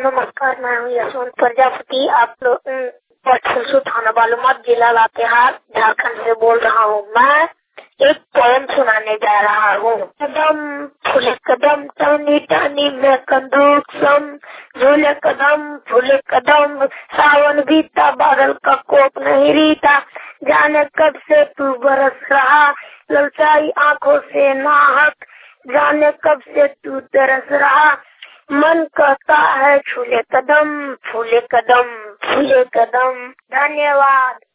नमस्कार, मैं हूँ यशवंत प्रजापति। आप लोग थाना बालूमाथ, जिला लातेहार, झारखंड से बोल रहा हूँ। मैं एक पोएम सुनाने जा रहा हूँ। कदम फूले कदम टानी टानी मैं कंदूक सम, झूले कदम फूले कदम, सावन बीता बादल का कोप नहीं रीता, जाने कब से तू बरस रहा, ललचाई आंखों से नाहक, जाने कब से तू तरस रहा, मन कहता है झूले कदम फूले कदम फूले कदम। धन्यवाद।